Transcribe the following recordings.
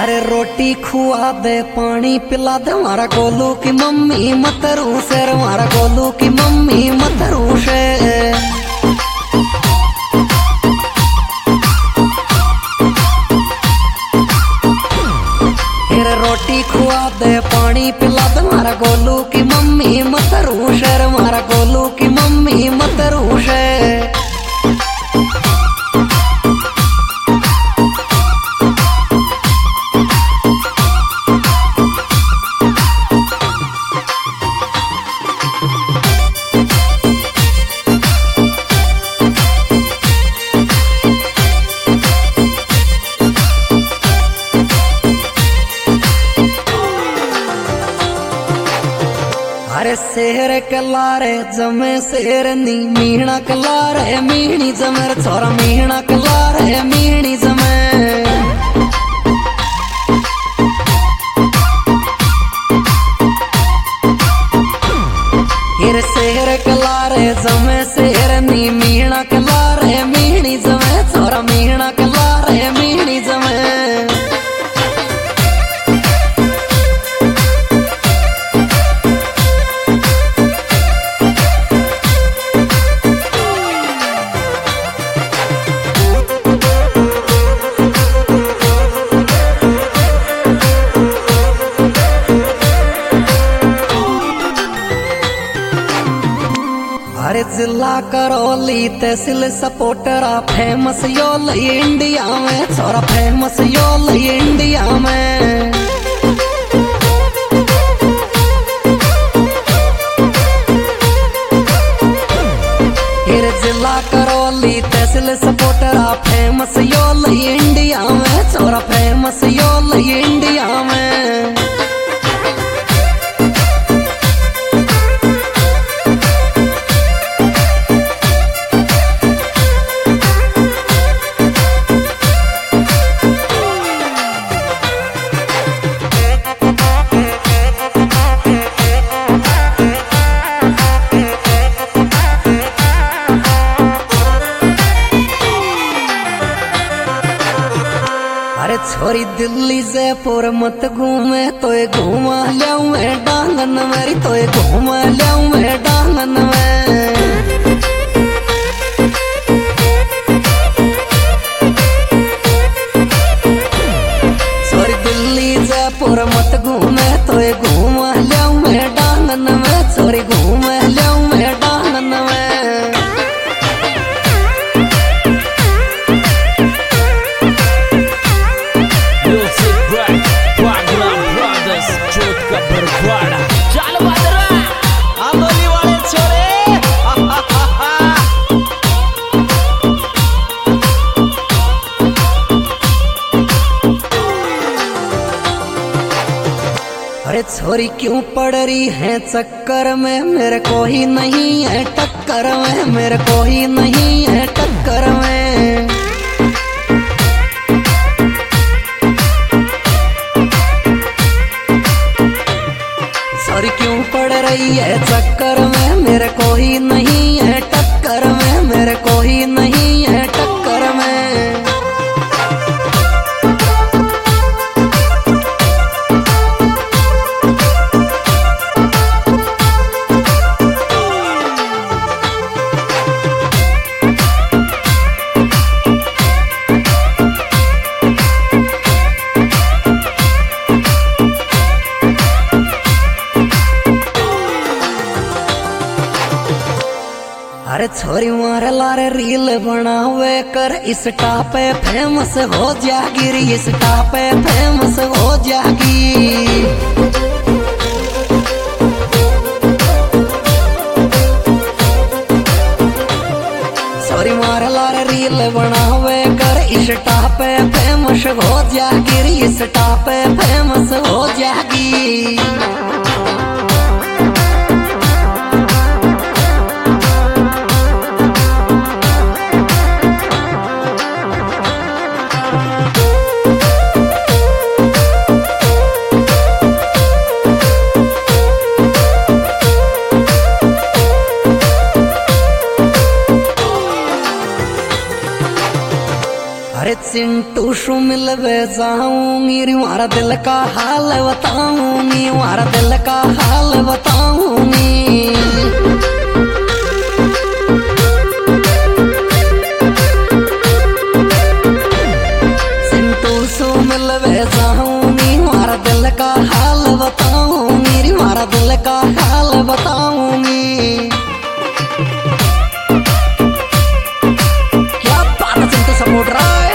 अरे रोटी खुआ दे पानी पिला दे मारा गोलू की मम्मी मतरू शेर, मारा गोलू की मम्मी मतरू शेर। रोटी खुआ दे पानी पिला दे मारा गोलू की मम्मी मतरू शेर, मारा गोलू की मम्मी मतरू शेर। अरे शेर कलारे जमे शेर नी मीणा कलारे मीणी जमे छोरा मीणा कलारे मीणी जमे। हिर शेर कलारे जमे शेर नी मीणा कलारे मीणी जमे छोरा मीणा कलारे मीणी जमे। अरे जिला करौली तहसील सपोटरा फेमस योल इंडिया में छोरा फेमस योल इंडिया में। फिर जिला करौली तहसील सपोटरा फेमस योल इंडिया में छोरा फेमस योल इंडिया में। अरे छोरी दिल्ली जयपुर मत घूमे तो घूमा लियाऊं मैं डांगन मेरी, तो घूमा लियाऊं मैं डांगन में। छोरी दिल्ली जयपुर मत घूमे तो घूमा लियाऊं मैं डांगन में, छोरी घूमा लियाऊं मैं डांगन में। अरे छोरी क्यों पड़ रही है चक्कर में, मेरे को ही नहीं है टक्कर में, मेरे को ही नहीं है टक्कर में। छोरी क्यों पड़ रही है चक्कर में, मेरे को ही नहीं है टक्कर में, मेरे को ही नहीं है टक्कर में। अरे छोरी मारे लारे रील बनावे कर इंस्टा पे फेमस हो जागी, इंस्टा पे फेमस हो जागी। छोरी मारे लारे रील बनावे कर इंस्टा पे फेमस हो जागी, इंस्टा पे फेमस हो जागी। चिंटू शु मिलवे जाऊंगी, मारा दिल का हाल बताऊंगी, मारा दिल का हाल बताऊंगी। चिंटू शु मिलवे जाऊंगी, मारा दिल का हाल बताऊंगी, मारा दिल का हाल बताऊंगी। क्या बात है चिंटू सपोर्ट रहा है।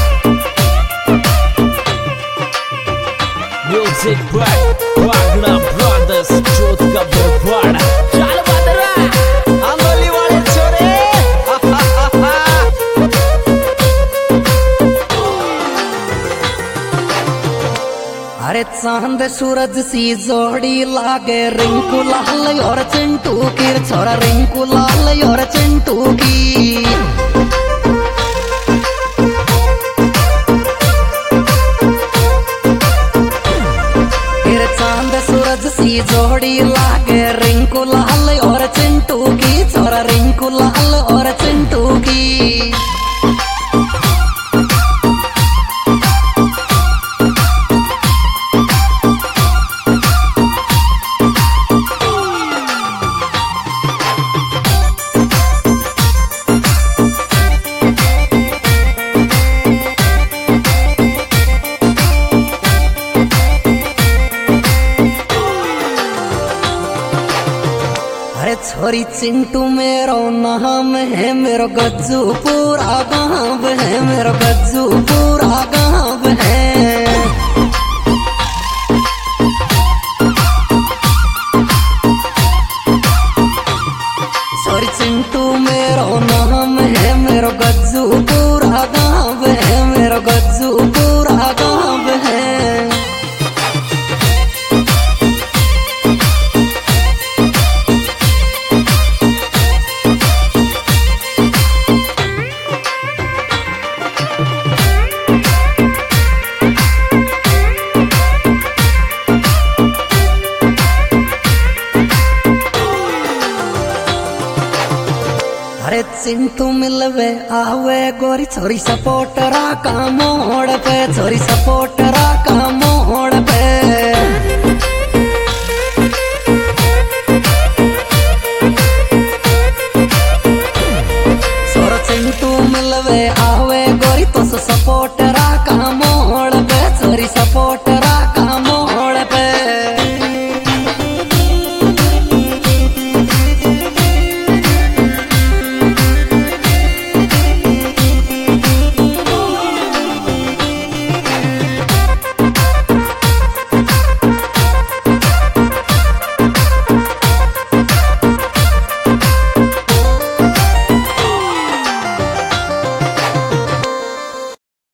Music Black Wagner Brothers जोत का बरपाड़ा चल बदरा अंगोली वाले छोरे। अरे चांद सूरज सी जोड़ी लागे रिंकू लाल और चिंटू की, छोरा रिंकू लाल और चिंटू की। फिर चांद सूरज सी जोड़ी लागे रिंकू लाल और चिंटू की, छोरा रिंकू लाल और चिंटू की। अरे छोरी चिंटू मेरो नाम है, मेरो गज्जू पूरा गाँव है, मेरो गज्जू पूरा गाँव है। छोरी चिंटू मेरो नाम है, मेरो गज्जू पूरा गाँव है, मेरो गज्जू पूरा गाँव है। अरे चिंटू मिलवे आवे गोरी छोरी सपोर्टरा का मोड़ पे, छोरी सपोर्टरा का मोड़ पे। छोरा चिंटू मिलवे आवे गोरी तो सपोर्टरा